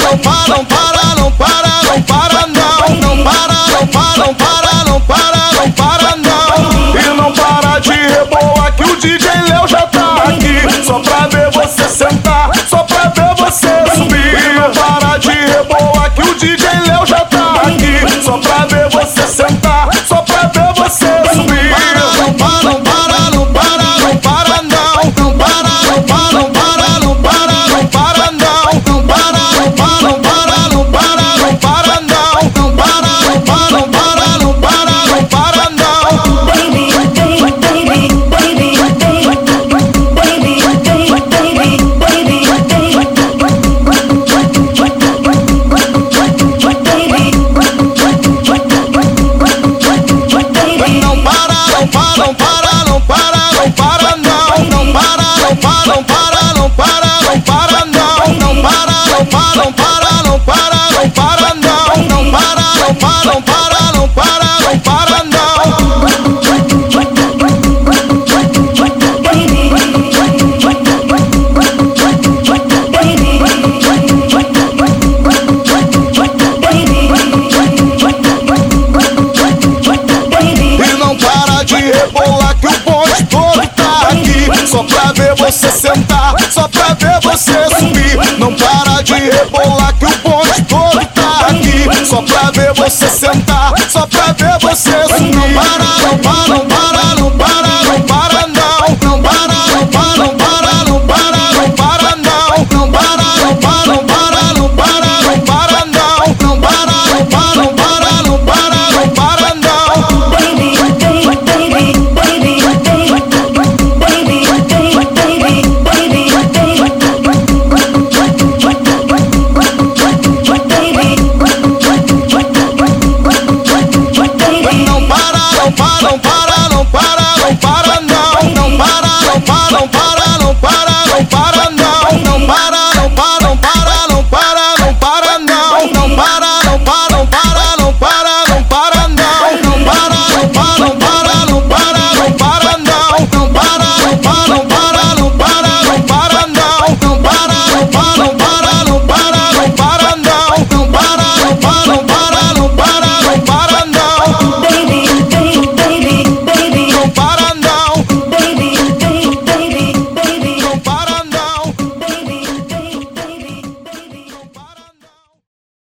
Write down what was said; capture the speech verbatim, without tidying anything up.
não para, não para, não para, não para não. Não para, não para, não para, não para, não para não. E não para de rebolar que o D J Léo já tá aqui, só pra ver você sentar, só pra ver você subir. E não para de rebolar que o D J Léo já tá aqui, só pra ver você sentar, só pra ver você subir. Não para, não para, não para, não para não. Não para, não para, não para, não para, não para não. Não para, não para, não para, não para, não para não. Não para, não para, não para, não para, não para não. Baby, baby, baby, baby, baby, baby, Não para, não para, não para, não para, não para não. Não para, não para, não para, não para, não para não. Não para, não para, não para, não para, não para não. Não para, não para, não para, não para, não para não. E não para de rebolar que o bonde todo tá aqui, só pra ver você sentar, só pra ver você subir. Não para de rebolar que o bonde todo tá aqui, só pra ver você sentar.